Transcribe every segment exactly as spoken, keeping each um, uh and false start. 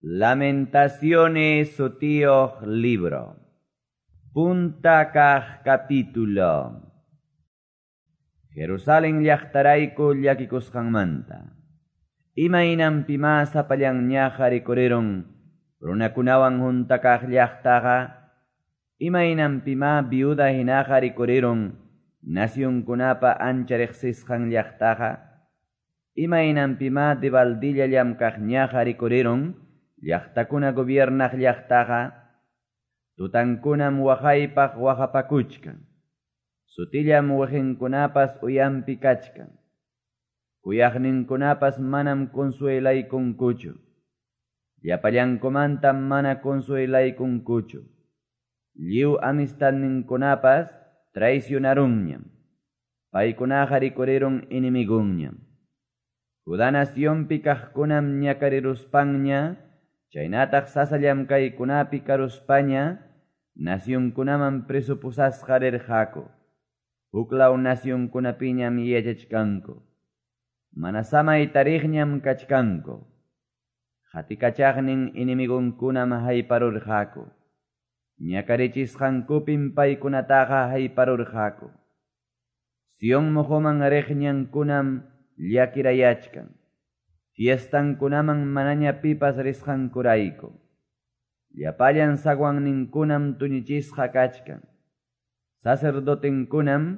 Lamentaciones sutioq libro. Punta kaq capítulo. Jerusalén llaqtarayku llakikusqanmanta. Imaynanpima sapallanñaqa rikuriron runakunawan junta kaq llaqtaqa. Imaynanpima viuda hinaqa rikuriron nacionkunapa ancha riqsisqan llaqtaqa. Imaynanpima dibaldillallam kaqñaqa rikuriron llaqtakuna gobiernaq llaqtaqa. Tutankunam waqaypaq waqapakuchkan. Sutillam wahinkunapas uyampi kachkan. Kuyaqninkunapas manam consuelaykunkuchu. Llapallankumantam mana consuelaykunkuchu. Lliw amistadninkunapas traicionarunñam. Paykunaqa rikuriron inimigunñam. Judá nacionpi kaqkunam ñakariruspanña. Chaynataq sasallam kaykunapi karuspaña nacionkunaman presupusasqa rirqaku. Huklaw nacionkunapiñam yachachkanku. Mana samay tariqñam kachkanku. Hatikachaqnin inimigunkunam hayparurqaku. Ñakarichisqankupin paykunataqa hayparurqaku. Sion muhuman riqñankunam llakirayachkan. Fiestankunaman manaña pipas risqankurayku. Llapallan sawanninkunam tuñichisqa kachkan. Sacerdotenkunam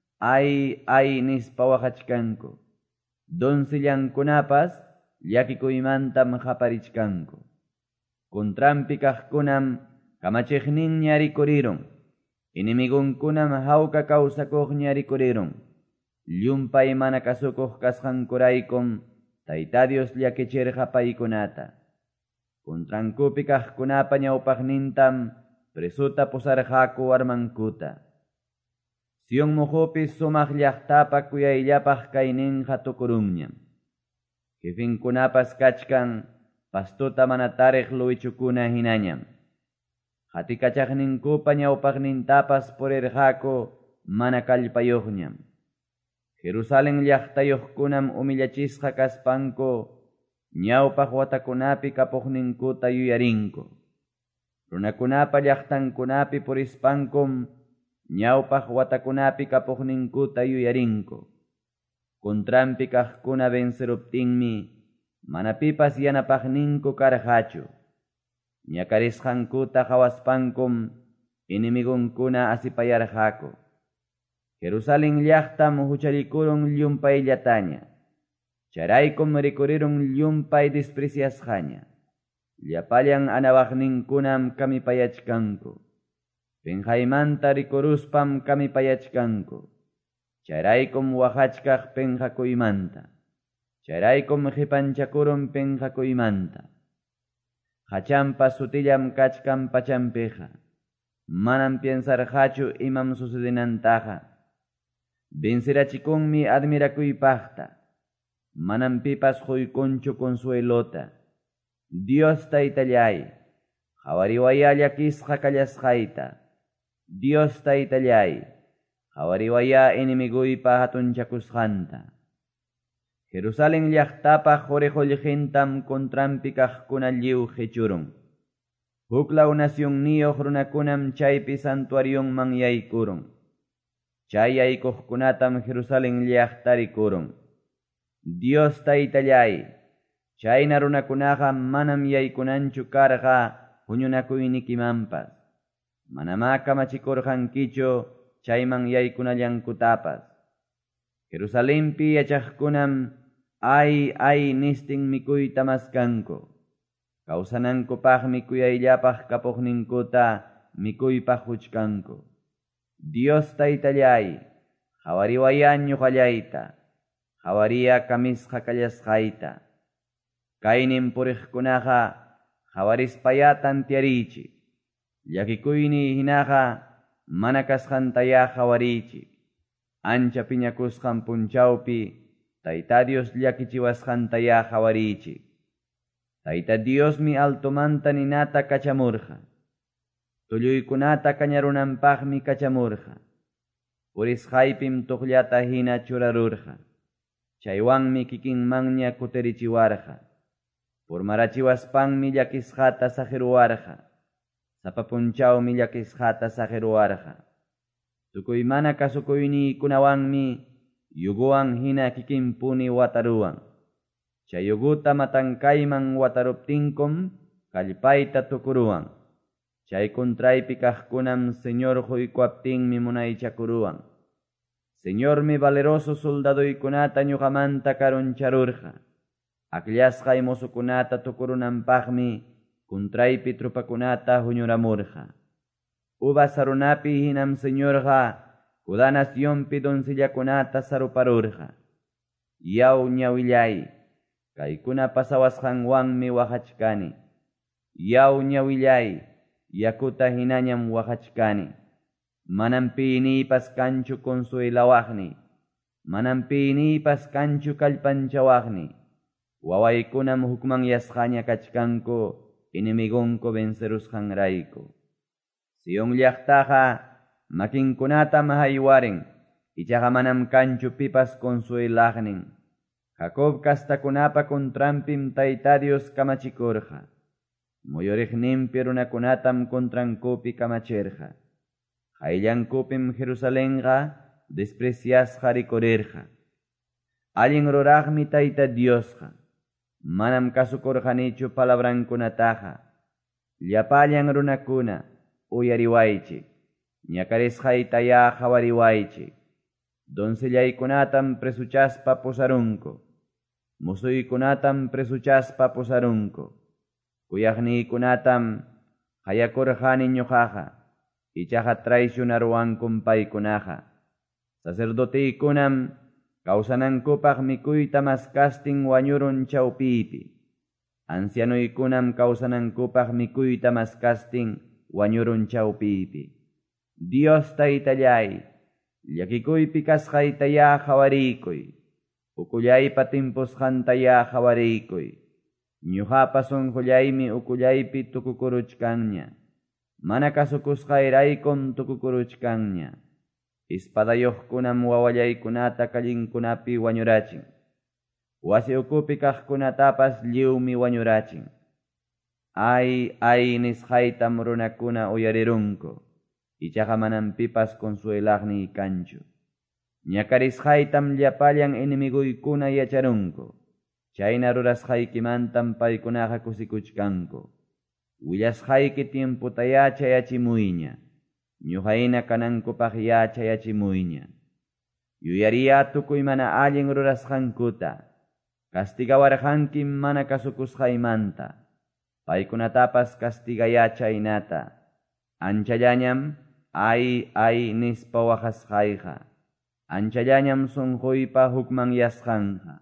ay ay nispa waqachkanku. Doncellankunapas llakikuymantam qaparichkanku. Kuntrampi kaqkunam kamachiqninña rikuriron. Inimigunkunam hawka kawsakuqña rikuriron. Llumpay mana kasukuq kasqankuraykum Tayta Dios llakichirqa paykunata. Kuntrankupi kaqkunapa ñawpaqnintam presuta pusarqaku warmankuta. Sion muhupi sumaq llaqtapa kuyayllapaq kayninqa tukurunñam. Jefinkunapas kachkan pastuta mana tariq luwichukuna hinañam. Hatikachaqninkupa ñawpaqnintapas purirqaku mana kallpayuqñam. Jerusalén llaqtayuqkunam umillachisqa kaspanku, ñawpaq watakunapi kapuqninkuta yuyarinku. Runakunapa llaqtankunapi purispankum, ñawpaq watakunapi kapuqninkuta yuyarinku. Kuntrampi kaqkuna venceruptinmi, mana pipas yanapaqninku karqachu. Ñakarisqankuta qhawaspankum, inimigunkuna asipayarqaku. Jerusalén llaqtam hucharikuron llumpayllataña. Charaykum rikuriron llumpay despreciasqaña. Llapallan anawaqninkunam kamipayachkanku. Penhaymanta rikuruspam kamipayachkanku. Charaykum waqachkaq penhakuymanta. Charaykum hipanchakuron penhakuymanta. Hachampa sutillam kachkan pachampiqa. Manam piensarqachu imam sucedinantaqa. Vencerachikunmi admirakuypaqta. Manam pipas quykunchu consuelota. Dios taytallay, qhawariwaya llakisqa kallasqayta. Dios taytallay, qhawariwaya inimiguypa hatunchakusqanta. Jerusalén llaqtapa quriqullqintam kuntrampi kaqkuna lliw qhichurun. Huklaw nacionniyuq runakunam chaypi santuarionman yaykurun. Chay yaykuqkunatam Jerusalén llaqta rikurun. Dios taytallay, chayna runakunaqa manam yaykunanchu karqa huñunakuynikimanpas. Manama kamachikurqankichu chayman yaykunallankutapas. Jerusalénpi yachaqkunam ay ay nistin mikuyta maskanku. Kawsanankupaqmi kuyayllapaq kapuqninkuta mikuypaq huchkanku. Dios taytallay, qhawariwaya ñuqallayta. Qhawariya kamisqa kallasqayta. Kaynin puriqkunaqa qhawarispaya tantiarichi. Llakikuyni hinaqa mana kasqantaya qhawarichi. Ancha piñakusqan punchawpi Tayta Dios llakichiwasqantaya qhawarichi. Tayta Diosmi altumanta ninata kachamurqa. Tulluykunata kañarunanpaqmi kachamurqa. Purisqaypim tuqllata hina churarurqa. Chaywanmi kikinmanña kutirichiwarqa. por marachiwaspanmi llakisqata saqiruwarqa, sapapunchawmi llakisqata saqiruwarqa. Tukuy mana kasukuyniykunawanmi yuguwan hina kikinpuni wataruwan. Chay yuguta matankayman wataruptinkum kallpayta tukuruwan. Chay contraypi kaqkunam Señor quykuaptinmi munaychakuruwan. Señormi valeroso soldaduykunata ñuqamanta karuncharurqa. Akllashqay musukunata tukurunanpaqmi contraypi trupakunata huñuramurqa. Uva sarunapi hinam Señorqa kuda nacionpi doncellakunata saruparurqa. Yaw ñawillay, kaykuna pasawasqanwanmi waqachkani. Yaw ñawillay, yakuta hinañam waqachkani. Manam pinipas kanchu consuelawaqni. Manam pinipas kanchu kallpanchawaqni. Wawaykunam hukman yasqaña kachkanku inimigunku vencerusqanrayku. Sion llaqtaqa makinkunatam haywarin, ichaqa manam kanchu pipas consuelaqnin. Jacob kastakunapa contrampim Tayta Dios kamachikurqa. Muyuriqninpi runakunatam contrankupi kamachirqa. Hayllankupim Jerusalenqa despreciasqa rikurirqa. Allin ruraqmi Tayta Diosqa. Manam kasukurqanichu palabrankunataqa. Llapallan runakuna uyariwaychik. Ñakarisqaytaya qhawariwaychik. Doncellaykunatam presuchaspa pusarunku. Musuykunatam presuchaspa pusarunku. Kuyaqniykunatam hayakurqani ñuqaqa. Ichaqa traicionaruwankum paykunaqa. Sacerdoteykunam kawsanankupaq mikuyta maskastin wañurun chawpipi. Ancianuykunam kawsanankupaq mikuyta maskastin wañurun chawpipi. Dios Taytallay, llakikuypi kasqaytaya qawariykuy. Ukullaypa timpusqantaya qawariykuy. Ñuqapa sunqullaymi ukullaypi tukukuruchkanña. Mana kasukusqayraykum tukukuruchkanña. Ispadayuqkunam wawallaykunata kallinkunapi wañurachin. Wasi ukupi kaqkunatapas lliwmi wañurachin. Ay, ay nisqaytam runakuna uyarirunku. Ichaqa manam pipas consuelaqni kanchu. Ñakarisqaytam llapallan inimiguykuna yacharunku. Chayna rurasqaykimantam paykunaqa kusikuchkanku. Willashqayki tiemputaya chayachimuyña. Ñuqayna kanankupaq ya chayachimuyña. Yuyariya tukuy mana allin rurasqankuta. Castigawarqankim mana kasukusqaymanta. Paykunatapas castigaya chaynata. Anchallañam ay ay nispa waqasqayqa. Anchallañam sunquypa hukman yasqanqa.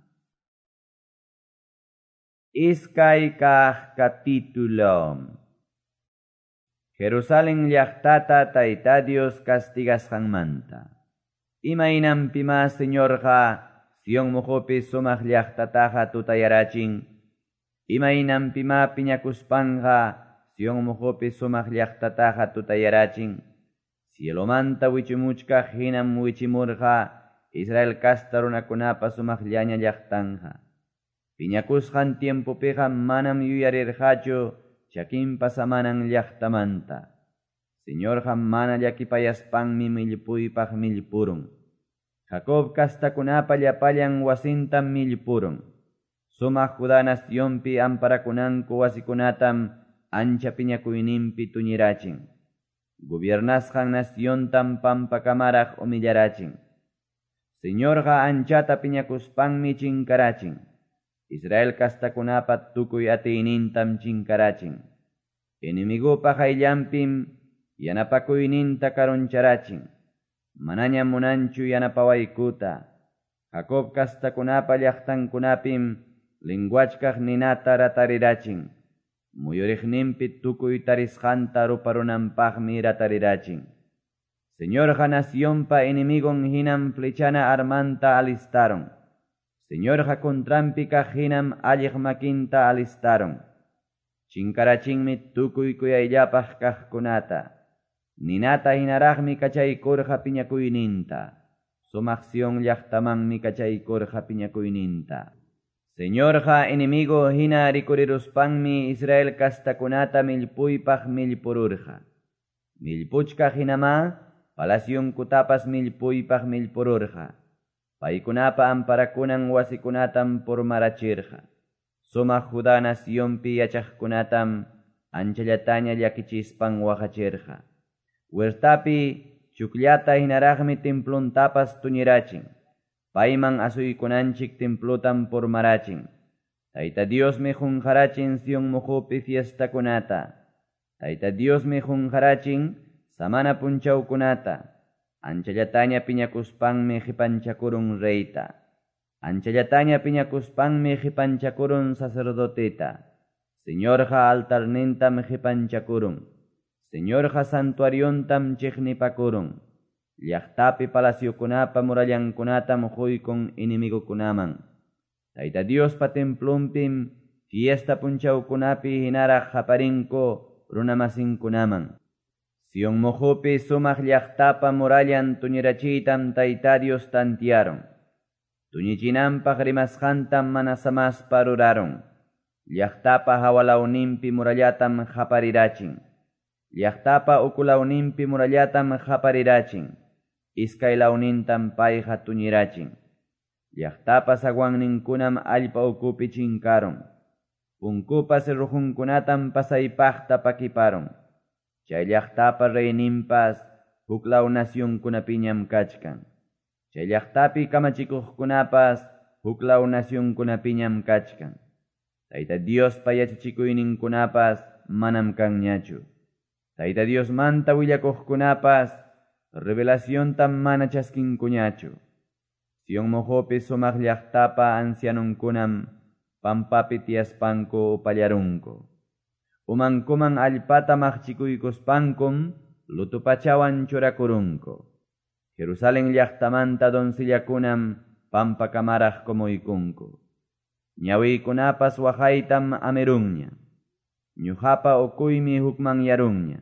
Iskay kaq capítulo. Jerusalén llaqtata Tayta Dios castigasqanmanta. Imaynanpima Señorqa Sion muhupi sumaq llaqtataqa tutayarachin. Imaynanpima piñakuspanqa Sion muhupi sumaq llaqtataqa tutayarachin. Cielomanta wichimuchkaq hinam wichimurqa Israel kasta runakunapa sumaqllaña llaqtanqa. Piñakusqan tiempopiqa manam yuyarirqachu chakinpa samanan llaqtamanta. Señorqa mana llakipayaspanmi millpuypaq millpurun. Jacob kastakunapa llapallan wasintam millpurun. Sumaq Judá nacionpi amparakunanku wasikunatam ancha piñakuyninpi tuñirachin. Gobiernasqan naciontam pampakamaraq humillarachin. Señorqa anchata piñakuspanmi chinkarachin. Israel kastakunapa tukuy atiynintam chinkarachin. Inimigupa hayllanpim yanapakuyninta karuncharachin. Manañam munanchu yanapawaykuta. Jacob kastakunapa llaqtankunapim linguachkaq ninata ratarirachin. Muyuriqninpi tukuy tarisqanta ruparunanpaqmi ratarirachin. Señorqa nacionpa inimigon hinam flechana armanta alistaron. Señorqa contrampi kaq hinam alliq makinta alistaron. Chinkarachinmi tukuy kuyayllapaq kaqkunata. Ninata hinaraqmi kachaykurqa piñakuyninta. Sumaq Sion llaqtamanmi kachaykurqa piñakuyninta. Señorja enemigo hina rikuriruspanmi Israel castakunata millpuypaq millpururja. Millpuchka hinama palaciunkutapas millpuypaq millpururja. Paykunapa amparakunan wasikunatam purmarachirja. Sumaq Judá nacionpi yachaqkunatam anchallataña llakichispan waqachirja. Huertapi chukllata hinaraqmi templuntapas tuñirachin. Payman asuykunanchik templutam purmarachin. Tayta Diosmi junjarachin Sion mujupi fiestakunata. Tayta Diosmi junjarachin samana punchawkunata. Anchallataña piñakuspanmi qipanchakurun reyta. Anchallataña piñakuspanmi qipanchakurun sacerdoteta. Señorja altarnintam qipanchakurun. Señorja santuariontam chiqnipakurun. Llaqtapi palaciokunapa murallankunatam huykun inimigukunaman. Tayta Diospa templumpim fiesta punchawkunapi hinaraq qaparinko runamasinkunaman. Sion mujupi sumaq llaqtapa murallan tuñirachitam Tayta Dios tantiaron. Tuñichinanpaq rimasqantam mana samaspa ruraron. Llaqtapa hawalawninpi murallatam qaparirachin. Llaqtapa ukulawninpi murallatam qaparirachin. Iskay lawnintam payqa tuñirachin. Llaqtapa sawanninkunam allpa ukupi chinkaron. Punkupas rujunkunatam pasaypaqta pakiparon. Chay llaqtapa reyninpas huklaw nacionkunapiñam kachkan. Chay llaqtapi kamachikuqkunapas huklaw nacionkunapiñam kachkan. Tayta Diospa yachachiykuyninkunapas manam kanñachu. Tayta Diosmanta willakuqkunapas revelaciontam mana chaskinkuñachu. Sion mujupi sumaq llaqtapa ancianunkunam pampapi tiaspanku upallarunku. Umankuman allpata maqchikuykuspankum lutupachawan churakurunku. Jerusalén llaqtamanta donsillakunam pampakamaraq kumuykunku. Ñawiykunapas waqaytam amirunña. Ñuqapa ukuymi hukman yarunña.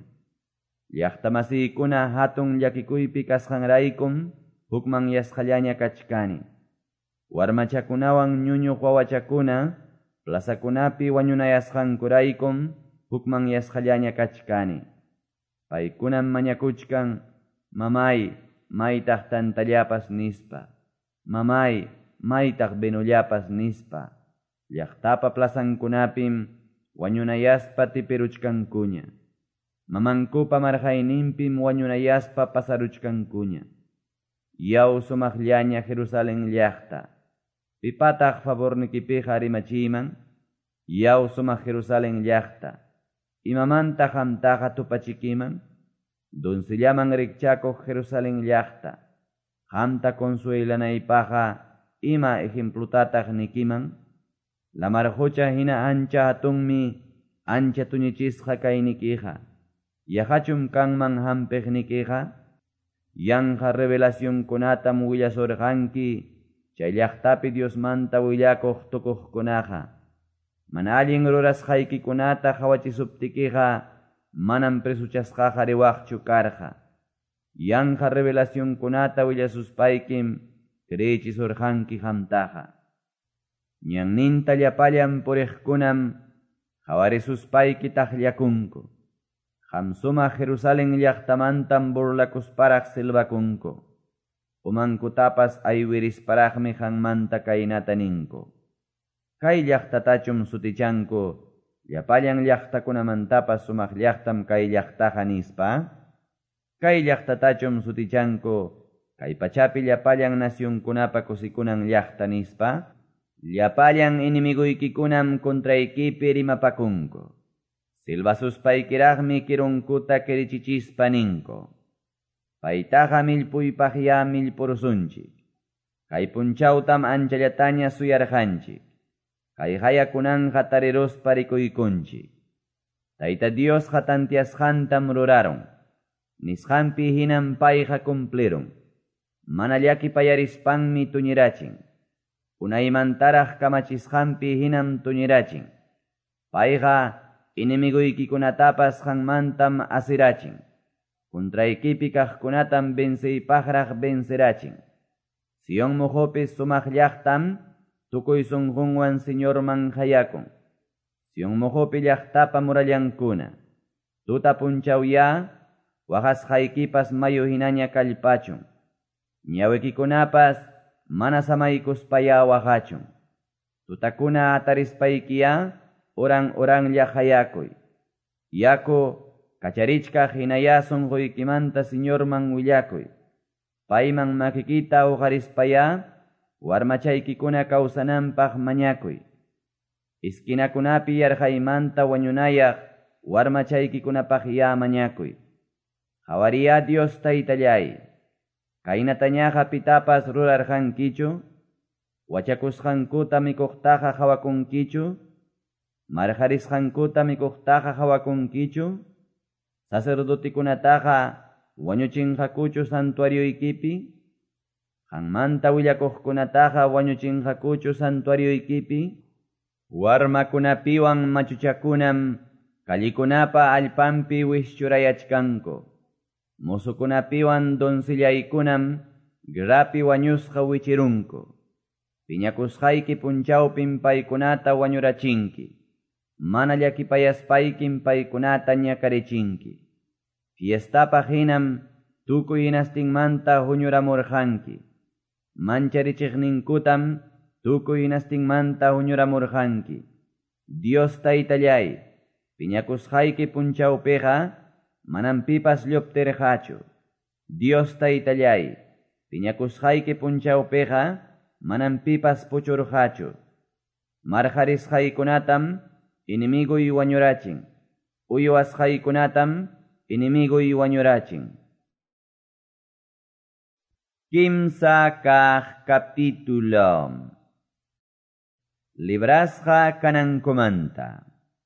Llaqtamasiykuna hatun llakikuypi kasqanraykum hukman yasqallaña kachkani. Warmachakunawan ñuñuq wawachakuna plazakunapi wañunayasqankuraykum hukman yasqallaña kachkani. Paykunam mañakuchkan, mamay, maytaq tantallapas nispa. Mamay, maytaq benullapas nispa. Llaqtapa plazankunapim wañunayaspa tipiruchkankuña. Mamankupa marhaynimpi wañunayaspa pasaruchkankuña. Yaw sumaqllaña Jerusalén llaqta. Pipataq favornikipiqa rimachiman. Yaw sumaq Jerusalén llaqta. Imamantaq hamtaqa tupachikiman. Donsillaman rikchakuq Jerusalén llaqta. Hamta consuelanaypaqa ima ejemplutataq nikiman. La marhucha hina ancha hatunmi ancha tuñichisqa kaynikiqa. Yahachum kanman hampeqnikiqa. Yanja revelacionkunatam willasurqanki chay llaqtapi Diosmanta willakuq tukuqkunaqa. Mana allin rurasqaykikunata hawachisuptikiqa manam presuchasqaqa riwaqchu karqa. Yanja revelacionkunata willasuspaykim creyichisurqanki hamtaqa. Ñanninta llapallan puriqkunam hawarisuspayki taqllakunku. Hamsuma Jerusalén llaqtamantam burlakusparaq silbakunku. Umankutapas aywirisparaqmi hanmanta kaynata ninku. Kay llaqtatachum sutichanku, llapallan llaqtakunamantapas sumaq llaqtam kay llaqtaqa nispa. Kay llaqtatachum sutichanku, kay pachapi llapallan nacionkunapa kusikunan llaqta nispa. Llapallan inimiguykikunam kontraykipi rimapakunku. Silbasuspaykirakmi kirunkuta kirichichispa ninku. Paytaqa millpuypaq ya millpurusunchik. Kay punchawtam anchallataña suyarqanchik. Kay hayakunanja tariruspa rikuykunchik. Tayta Dios tantiasqantam ruraron. Nisqanpi hinam payqa cumplirun. Mana llakipayarispanmi tuñirachin. Unaymantaraq kamachisqanpi hinam tuñirachin. Payqa inimiguykikunatapas hanmantam asirachin. Kontraykipi kaqkunatam venceypaqraq vencerachin. Sion mujupi sumaq llaqtam tukuy sunqunwan Señorman hayakun. Sion mojopi llaqtapa murallankuna. Tuta punchawya, wajas haykipas mayu hinaña kallpachun. Ñawikikunapas mana samaykuspaya wajachun. Tutakuna atarispaykiya, orang oranglla hayakuy. Yaku kacharichka hinaya sunquykimanta Señorman willakuy. Payman makikita uqarispaya, warmachaykikuna kawsananpaq mañakuy. Iskinakunapi yarhaymanta wañunayaq, warmachaykikunapaqya mañakuy. Hawariya Dios taytallay, kaynatañaqa pitapas rurarqankichu, wachakusqankuta mikuqtaqa hawakunkichu, marharisqankuta mikuqtaqa hawakunkichu, sacerdotikunataqa wañuchinqakuchu santuarioykipi, qanmanta willakuqkunataqa wañuchinqakuchu santuarioykipi, warmakunapiwan machuchakunam kallikunapa allpampi wischurayachkanku, musukunapiwan donsillaykunam guerrapi wañusqa wichirunku, piñakusqayki punchawpin paykunata wañurachinki, mana llakipayaspaykin paykunata ñakarichinki. Fiestapa hinam tukuy hinastinmanta huñuramurqanki. Mancharichiqninkutam tukuy hinastinmanta huñuramurqanki. Dios taytallay, piñakusqayki punchawpiqa manam pipas lluptirqachu. Dios taytallay, piñakusqayki punchawpiqa manam pipas puchurqachu. Marharisqaykunatam inimiguy wañurachin. Uywasqaykunatam inimiguy wañurachin. Kimsa kaq capítulo. Librasqa kanankumanta.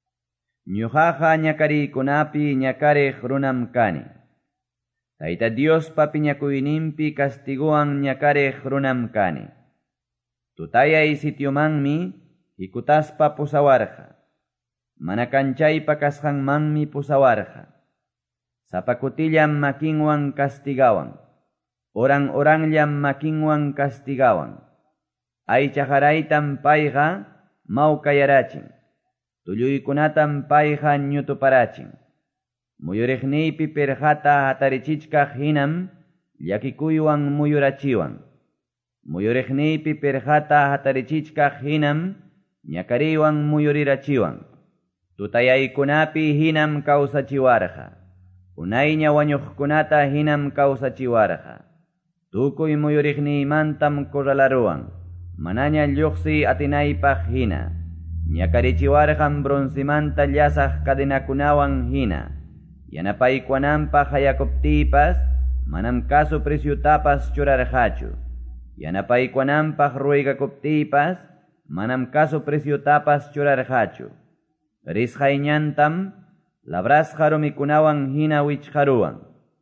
Ñuqaqa ñakariykunapi ñakariq runam kani. Tayta Diospa piñakuyninpi castiguwan ñakariq runam kani. Tutayay sitiomanmi hikutaspa pusawarqa. Mana kanchaypa kasqanmanmi pusawarqa. Sapakutillam makinwan castigawan. Orang orangllam makinwan castigawan. Aychajaraytam payqa mawkayarachin. Tulluykunatam payqa ñutuparachin. Muyuriqniypi pirqata hatarichichkaq hinam llakikuywan muyurachiwan. Muyuriqniypi pirqata hatarichichkaq hinam ñakariwan muyurirachiwan. Tutayaykunapi hinam kawsachiwarqa. Unayña wañuqkunata hinam kawsachiwarqa. Tukuy muyuriqniymantam kurralaruwan. Manaña lluqsi atinaypaq hina. Ñakarichiwarqan bronzimanta llasaq cadenakunawan hina. Yanapaykuwananpaq hayakuptiypas manam kasu preciutapas churarqachu. Yanapaykuwananpaq ruygakuptiypas manam kasu preciutapas churarqachu. Risqayñantam labrasqa rumikunawan hina wichqaruwan.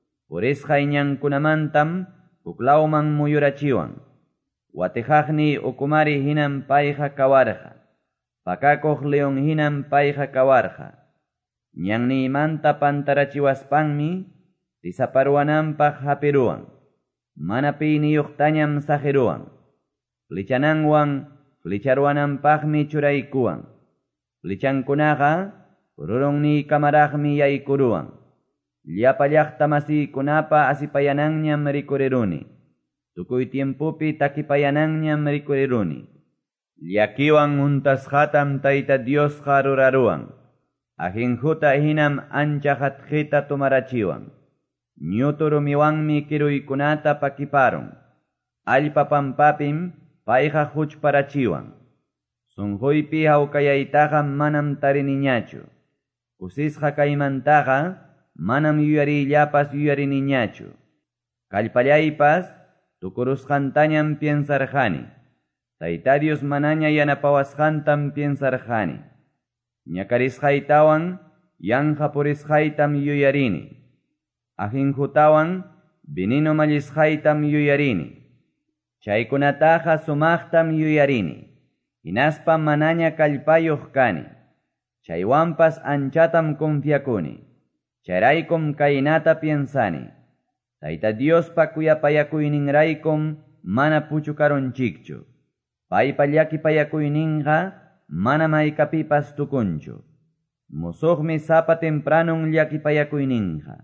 Purisqayñankunamantam puklawman muyurachiwan. Watijaqni ukumari hinam payqa kawarqa. Pakakuq leon hinam payqa kawarqa. Ñanniymanta pantarachiwaspanmi tisaparuwananpaq hapiruwan. Mana piyniyuqtañam saqiruwan. Flechananwan flecharuwananpaqmi churaykuwan. Flechankunaqa rurunniikamaraqmi yaykuruwan. Llapa llaqta masiykunapa asipayananñam rikuriruni. Tukuy tiempupi takipayananñam rikuriruni. Llakiwan untasqatam Tayta Diosqa ruraruwan. Ajinjuta hinam ancha hatqita tumarachiwan. Ñutu rumiwanmi kiruykunata pakiparun. Allpa pampapim payqa huchparachiwan. Sunquypi hawkayaytaqa manam tariniñachu. Kusisqa kaymantaqa manam yuyariyllapas yuyariniñachu. Kallpallaypas tukurusqantañam piensarqani. Tayta Dios manaña yanapawasqantam piensarqani. Ñakarisqaytawan yanqapurisqaytam yuyarini. Ajinjutawan veneno mallisqaytam yuyarini. Chaykunataqa sumaqtam yuyarini. Hinaspa manaña kallpayuq kani. Chaywanpas anchatam confiakuni. Chayraykum kaynata piensani. Tayta Diospa kuyapayakuyninraykum mana puchukarunchikchu. paypa llakipayakuyninqa mana maykapipas tukunchu. Musuqmi sapa tempranon llakipayakuyninqa.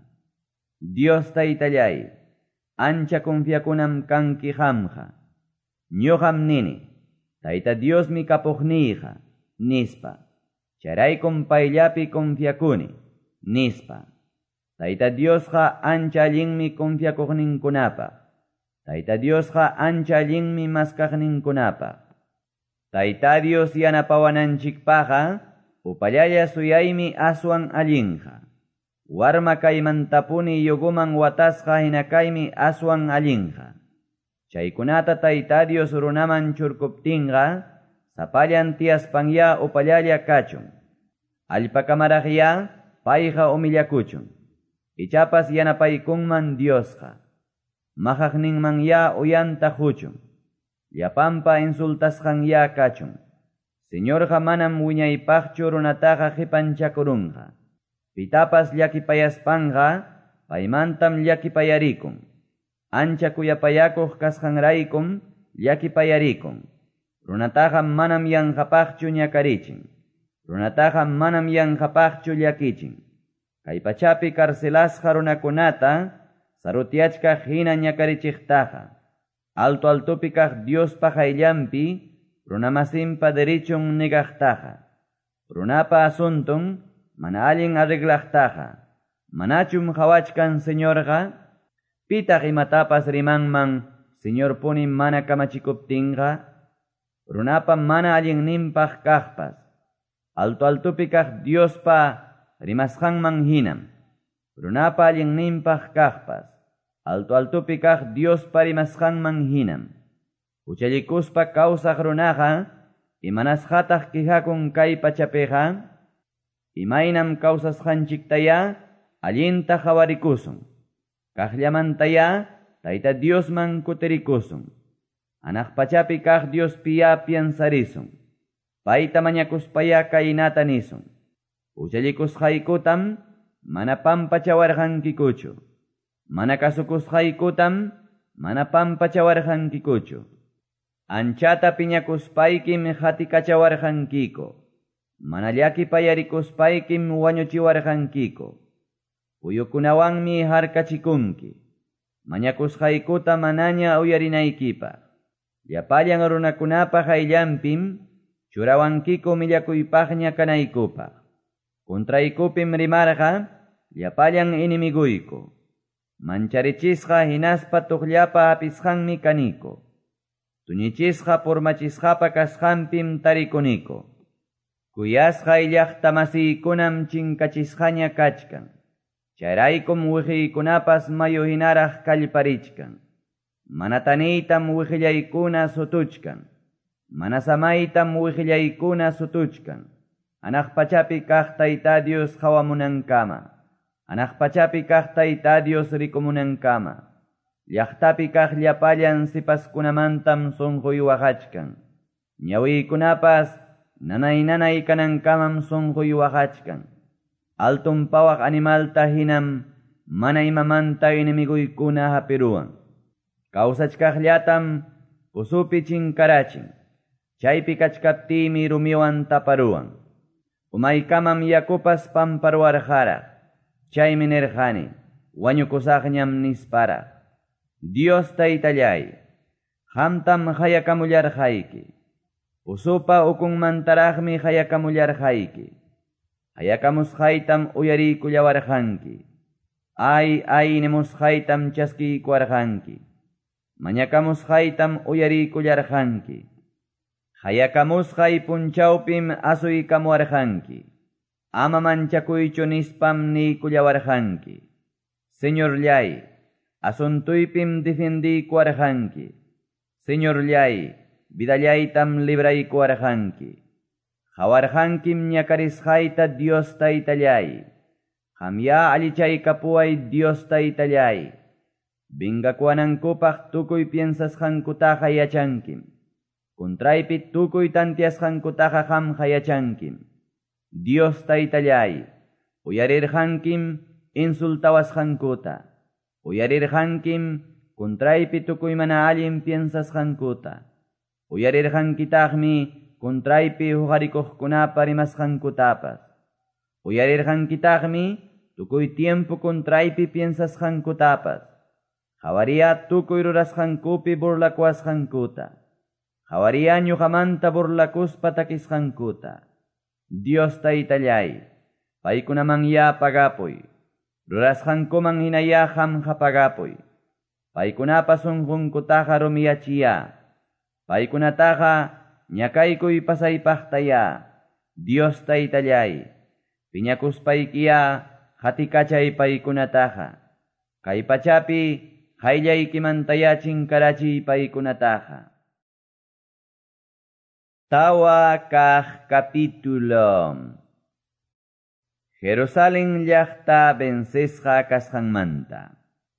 Dios taytallay, ancha confiakunam kanki qamqa. Ñuqam nini, tayta Diosmi kapuqniyqa, nispa. Charaykum payllapi confiakuni, nispa. Tayta Diosqa ancha allinmi confiakuqninkunapaq. Tayta Diosqa ancha allinmi maskaqninkunapaq. Tayta Dios yanapawananchikpaqa upallaya suyaymi aswan allinqa. Warma kaymantapuni yuguman watasqa hinakaymi aswan allinqa. Chaykunata Tayta Dios runaman churkuptinqa sapallan tiyaspanya upallaya kachun. Allpakamaraqya payqa umillakuchun. Ichapas yanapaykunman Diosqa. Mahaqninmanya uyanta huchun. Llapanpa insultasqanya kachun. Señorqa manam wiñaypaqchu runataqa qipanchakurunqa. Pitapas llakipayaspanqa paymantam llakipayarikun. Ancha kuyapayakuq kasqanraykum llakipayarikun. Runataqa manam yanqapaqchu ñakarichin. Runataqa manam yanqapaqchu llakichin. Kay pachapi karcelasqa runakunata sarutiachkaq hina ñakarichiqtaqa. Alto altupi kaq Diospa qayllanpi runamasinpa derichon negaqtaqa. Runapa asuntun mana allin arreglaqtaqa. Manachum hawachkan señorqa, pitaq imatapas rimanman señor puni mana kamachikuptinqa. Runapa mana allinninpaq kaqpas. Alto altupi kaq Diospa rimasqanman hinam. Runapa allinninpaq kaqpas. Alto altupi kaq Diospa rimasqanman hinam. Uchallikuspa kawsaq runaqa imanasqataq quijaqun kay pachapiqa. Imaynam kawsasqanchiktaya allinta hawarikusun. Kaqllamantaya Tayta Diosman kutirikusun. Anaq pachapi kaq Diospiya piensarisun. Payta mañakuspaya kaynata nisun. Uchallikusqaykutam mana pampachawarqankikuchu. Mana kasukusqaykutam mana pampachawarqankikuchu. Anchata piñakuspaykim hatikachawarqankiku. Mana llakipayarikuspaykim wañuchiwarqankiku. Uyukunawanmi harkachikunki. Mañakusqaykuta manaña uyarinaykipaq. Llapallan runakunapa qayllanpim churawankiku millakuypaqña kanaykupaq. Kontraykupim rimarqa llapallan inimiguyku. Mancharichisqa hinaspa tuqllapa apisqanmi kaniku. Tuñichisqa purmachisqapa kasqanpim tarikuniku. Kuyasqa llaqta masiykunam chinkachisqaña kachkan. Chayraykum wihiykunapas mayu hinaraq kallparichkan. Mana taniytam wihillaykuna sutuchkan. Mana samaytam wihillaykuna sutuchkan. Anaq pachapi kaq Tayta Dios hawamunankama. Anaq pachapi kaq Tayta Dios rikumunankama. Llaqtapi kaq llapallan sipaskunamantam sunquyuwaqachkan. Ñawiykunapas nanay nanay kanankamam sunquyuwaqachkan. Altun pawaq animalta hinam mana imamanta inimiguykuna hapiruwan. Kawsachkaqllatam pusupi chinkarachin. Chaypi kachkaptimi rumiwan taparuwan. Umaykamam yakupas pamparwarjaraq. Chaymi nirqani, wañukusaqñam nisparaq. Dios Taytallay, qamtam hayakamullarqayki. Pusupa ukunmantaraqmi hayakamullarqayki. Hayakamusqaytam uyariykullawarqanki. Ay ay nimusqaytam chaskiykuwarqanki. Mañakamusqaytam uyariykullarqanki. Hayakamusqay punchawpim asuykamuwarqanki. Ama manchakuychu nispam niykullawarqanki. Señorllay, asuntuypim defendiykuwarqanki. Señorllay, vidallaytam libraykuwarqanki. Hawarqankim ñakarisqayta Dios Taytallay. Qamya allichaykapuway Dios Taytallay. Vingakuanankupaq tukuy piensasqankutaqa yachankim. Kontraypi tukuy tantiasqankutaqa qamqa yachankim. Dios Taytallay, uyarirqankim insultawasqankuta. Uyarirqankim kontraypi tukuy mana allin piensasqankuta. uyarirqankitaqmi kuntraypi huqarikuqkunapa rimasqankutapas. Uyarirqankitaqmi tukuy tiempo kuntraypi piensasqankutapas. Qhawaria tukuy rurasqankupi burlakuasqankuta. Qhawaria ñuqamanta burlakuspa takisqankuta. Dios Taytallay, paykunaman ya pagapuy. Rurasqankuman hinaya qamqa pagapuy. Paykunapa sunqunkutaqa rumiyachiya. Paykunataqa ñakaykuy pasaypaqtaya. Dios Taytallay, piñakuspaykiya qatikachay paykunataqa. Kay pachapi qayllaykimantaया chinkarachiy paykunataqa. Tawa kaq capítulo. Jerusalén llaqta vencesqa kasqanmanta.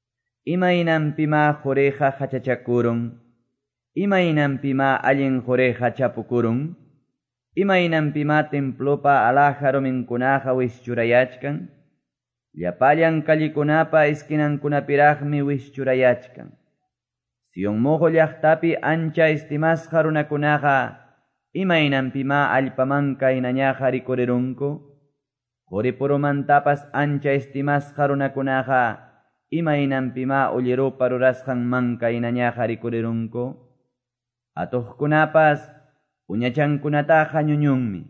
Imaynanpima qureqa hachachakurun. Imaynanpima allin qureqa chapukurun. Imaynanpima templopa alaja ruminkunaqa wischurayachkan. Llapallan kallikunapa esquinankunapiraqmi wischurayachkan. Sion mojo llaqtapi ancha estimasqa runakunaqa imaynanpima allpamanka inañaqa rikurerunku. Quripurumantapas ancha estimasqa runakunaqa imaynanpima ullirupa rurasqan manka inañaqa rikurerunku. Atuqkunapas uñachankunataqa ñuñunmi.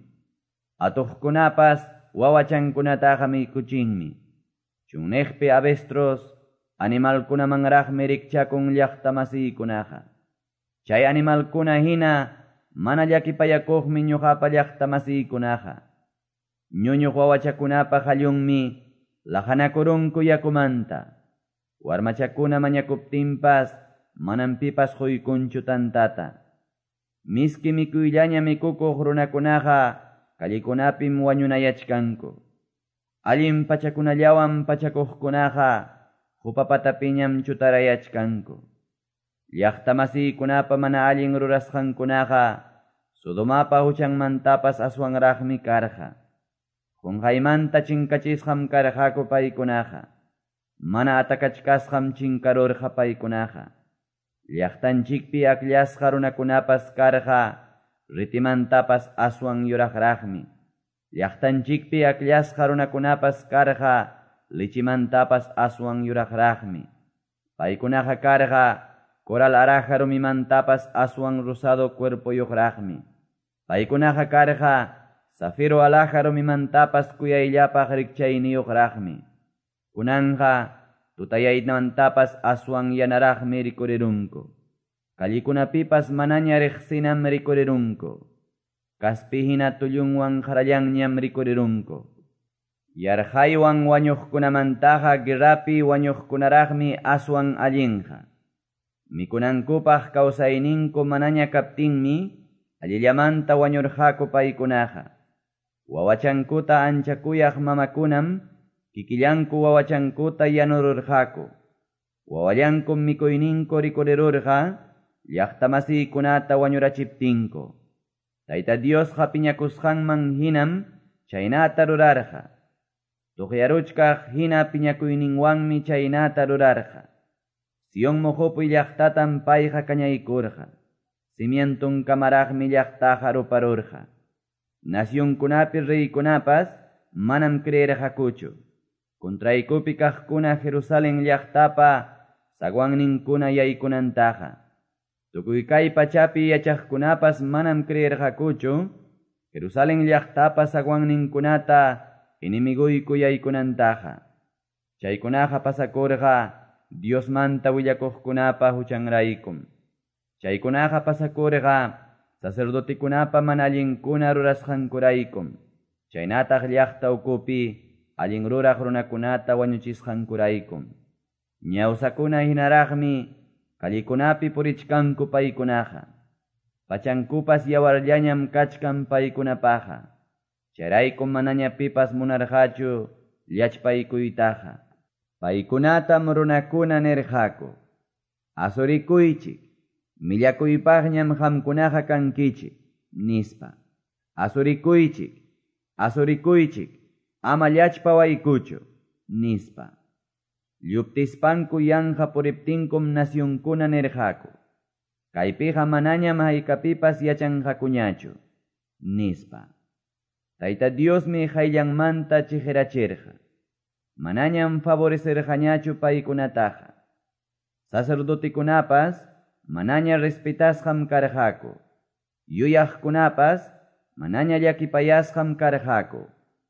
Atuqkunapas wawachankunataqa mikuchinmi. Chunneqpi avestros animalkunamanraqmi rikchakun llaqta masiykunaqa. Chay animalkuna hina mana llakipayakuqmi ñuqapa llaqta masiykunaqa. Ñuñuq wawachakunapa qallunmi laqanakurunku yakumanta. Warmachakuna mañakuptinpas manan pipas quykunchu tantata. Miski mikuyllaña mikukuq runakunaqa kallikunapim wañunayachkanku. Allin pachakunallawan pachakuqkunaqa hupapatapiñam chutarayachkanku. Llaqta masiykunapa mana allin rurasqankunaqa Sodomapa huchanmantapas aswanraqmi karqa. Qunqaymanta chinkachisqam karqaku paykunaqa. Mana atakachkasqam chinkarurqa paykunaqa. Llaqtanchikpi akllashqa runakunapas karqa ritimantapas aswan yuraqraqmi. Llaqtanchikpi akllashqa runakunapas karqa lichimantapas aswan yuraqraqmi. Paykunaqa karqa coral araja rumimantapas aswan rosado cuerpoyuqraqmi. Paykunaqa karqa zafiro alaja rumimantapas kuyayllapaq rikchayniyuqraqmi. Kunanqa tutayaymantapas aswan yanaraqmi rikurirunku. Kallikunapipas manaña riqsinam rikurirunku. Kaspihina tullunwan qarallanñam rikurirunku. Yarhaywan wañuqkunamantaqa guerrapi wañuqkunaraqmi aswan allinqa. Mikunankupaq kawsayninku manaña kaptinmi allillamanta wañurqaku paykunaqa. Wawachankuta anchakuyaq mamakunam kikillanku wawachankuta yanururqaku. Wawallankum mikuyninku rikurirurqa llaqtamasiykunata wañurachiptinku. Tayta Diosqa piñakusqanman hinam chaynata rurarqa. Tuqyaruchkaq hina piñakuyninwanmi chaynata rurarqa. Sion mojopuy llaqtatan payqa kañaykurqa. Simientun kamaraqmi llaqtaqa ruparurqa. Nacionkunapi reykunapas manam creerqakuchu. Contraykupi kaqkuna Jerusalén llaqtapa sawanninkuna yaykunantaqa. Tukuy kay pachapi yachaqkunapas manam creerqakuchu. Jerusalén llaqtapa sawanninkunata inimiguyku yaykunantaqa. Chaykunaqa pasakurqa Dios manta willakuqkunapa huchanraykum. Chaykunaqa pasakurqa sacerdotikunapa mana allinkuna rurasqankuraykum. Chaynataq llaqta ukupi allin ruraq runakunata wañuchisqankuraykum. Ñawsakuna hinaraqmi kallikunapi purichkanku paykunaqa. Pachankupas yawarllañam kachkan paykunapaqa. Chayraykum manaña pipas munarqachu llachpaykuytaqa. Paykunatam runakuna nirqaku. Asurikuychik, millakuypaqñam qamkunaqa kankichik, nispa. Asurikuychik, asurikuychik, ama llachpawaykuchu, nispa. Lluptispanku yanqa puriptinkum nacionkuna nirqaku. kaypiqa manañam haykapipas yachanqakuñachu, nispa. Tayta Diosmi hayllanmanta chihirachirqa. Manañam favorecerqañachu paykunataqa. Sacerdotikunapas manaña respetasqam karqaku. Yuyaqkunapas manaña llakipayasqam karqaku.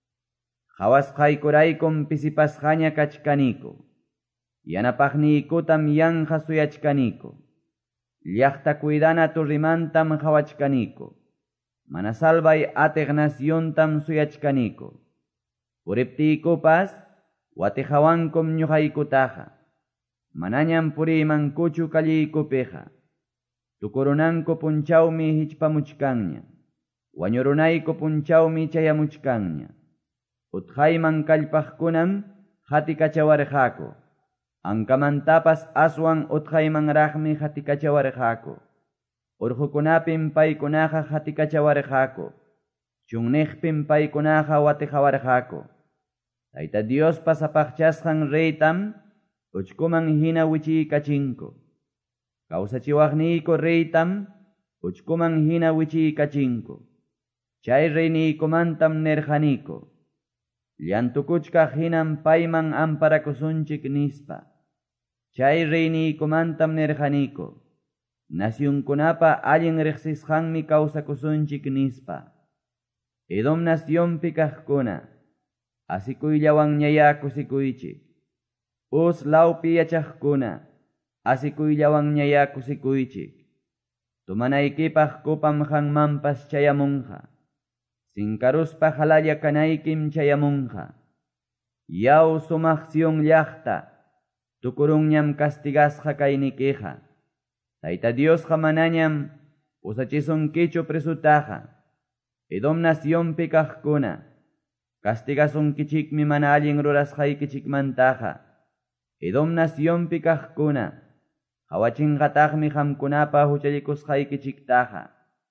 Hawasqaykuraykum pisipasqaña kachkaniku. Yanapaqniykutam yanqa suyachkaniku. Llaqta cuidana turrimantam hawachkaniku. Mana salvay atiq naciontam suyachkaniku. Puriptiykupas watihawankum ñuqaykutaqa. Manañam purimankuchu kalliykupiqa. Tukurunanku punchawmi hichpamuchkanña. Wañurunayku punchawmi chayamuchkanña. Utqayman kallpaqkunam hatikachawarqaku. Ankamantapas aswan utqaymanraqmi hatikachawarqaku. Urqukunapim paykunaqa hatikachawarqaku. Chunniqpim paykunaqa watihawarqaku. Tayta Dios pasapaqchasqan reytam uchkuman hina wichiykachinku. Kawsachiwaqniyku reytam uchkuman hina wichiykachinku. Chay reyniykumantam nerqaniku. Llantukuchkaq hinam payman amparakusunchik nispa. Chay reyniykumantam nerqaniku. Nacionkunapa allin riqsisqanmi kawsakusunchik nispa. Edom nacionpi kaqkuna, asikuyllawanñaya kusikuychik. Uz lawpi yachaqkuna, asikuyllawanñaya kusikuychik. Tumanaykipaq kupam hanmanpas chayamunqa. Sinkaruspa halalla kanaykim chayamunqa. Yaw sumaq Sion llaqta, tukurunñam castigasqa kaynikiqa. Tayta Diosqa manañam usachisunkichu presutaqa. Edom nacionpi kaqkuna, castigasunkichikmi mana allin rurasqaykichikmantaqa. Edom nacionpi kaqkuna, hawachinqataqmi qamkunapa huchallikusqaykichiktaqa.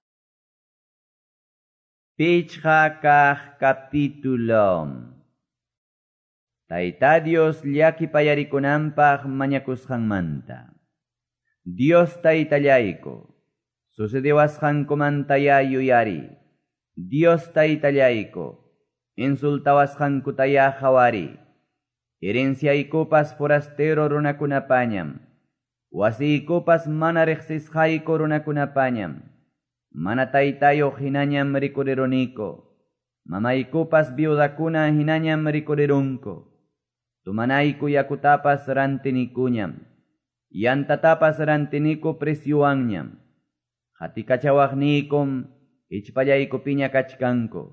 Pichqa kaq capítulo. Tayta Dios llakipayarikunanpaq mañakusqanmanta. Dios taytallayku, sucediwasqankumantaya yuyari. Dios taytallayku, insultawasqankutaya hawari. Herenciaykupas forastero runakunapañam. Wasiykupas mana riqsisqayku runakunapañam. Mana taytayo hinañam rikuriruniko. Mamaykupas viudakuna hinañam rikurirunko. Tumanayku yakutapas rantinikuñam. Yantatapas rantiniku presyuwanñam. Hatikachawaqnikum ichpallaykupiña kachkanku.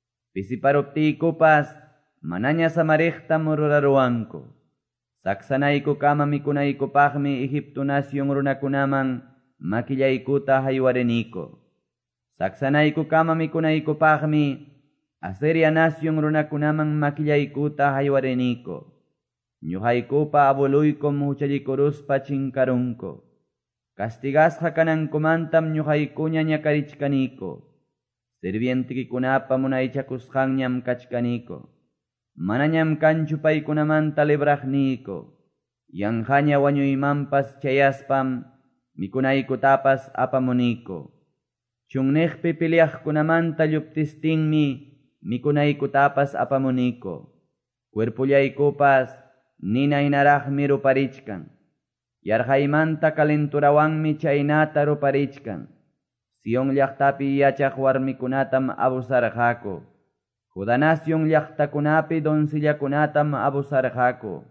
Pisiparuptiykupas manaña samariqtam ruraruwanku. Saksanayku kama mikunaykupaqmi Egipto nación runakunaman makillaykuta haywariniko. Saksanayku kama mikunaykupaqmi Asiria nación runakunaman makillaykuta haywariniko. Ñuqaykupa abueluykum huchallikuruspa chinkarunko. Castigasqa kanankumantam ñuqaykuña ñakarichkaniko. Sirvientikikunapa munaychakusqanñam kachkaniko. Manañam kanchu paykunamanta libraqniko. Yanqaña wañuymanpas chayaspam mikunaykutapas apamuniko. Chunniqpi piliaqkunamanta lluptistinmi mikunaykutapas apamuniko. Cuerpullaykupas ninaynaraqmi ruparichkan. Yarhaymanta kalenturawanmi chaynata ruparichkan. Sion llaqtapi yachaq warmikunatam abusarqaku. Juda nación llaqtakunapi donsillakunatam abusarqaku.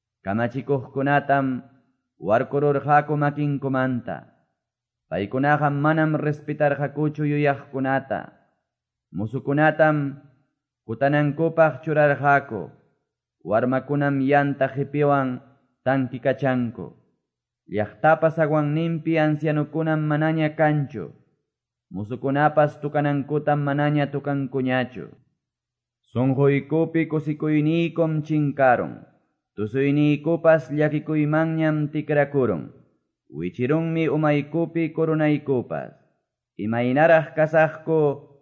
Kamachikuqkunatam warkururqaku makinkumanta. Paykunaqa manam respetarqakuchu yuyaqkunata. Musukunatam kutanankupaq churarqaku. Warmakunam yanta hipiwan tankikachanku. Llaqtapas aguanninpi ancianukunam manaña kanchu. Musukunapas tukanankutam manaña tukankuñachu. Sunquykupi kusikuynikum chinkarun. Tusuyniykupas llakikuymanñam tikrakurun. Wichirunmi umaykupi kurunaykupas. Imaynaraq kasaqku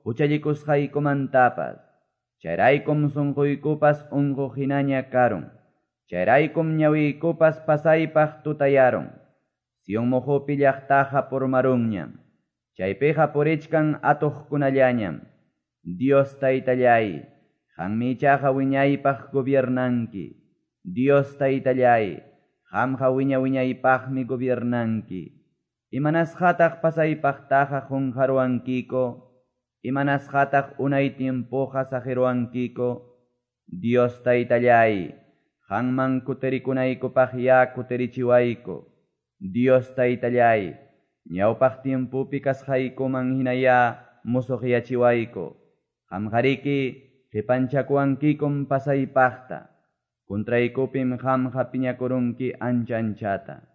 huchallikusqaykumantapas. Chayraykum sunquykupas unqu hinaña karun. Chayraykum ñawiykupas pasaypaq tutayaron. Sion mojopi llaqtaqa por marunñam. Chaypeqa purichkan atuqkunallañam. Dios taytallay, qammichaqa wiñaypaq gobiernanki. Dios taytallay, qamqa wiña wiñaypaqmi gobiernanki. Imanasqataq pasaypaqtaqa qunqarwankiko, imanasqataq unay tiempoqa saqiruwankiko. Dios taytallay, qanman kutirikunaykupaq ya kutirichiwayku. Dios taytallay, ñawpaq tiempopi kasqaykuman hinaya musuqyachiwayku. Qamqariki qipanchakuwankikum pasaypaqta. Kuntraykupim qamqa piñakurunki ancha anchata.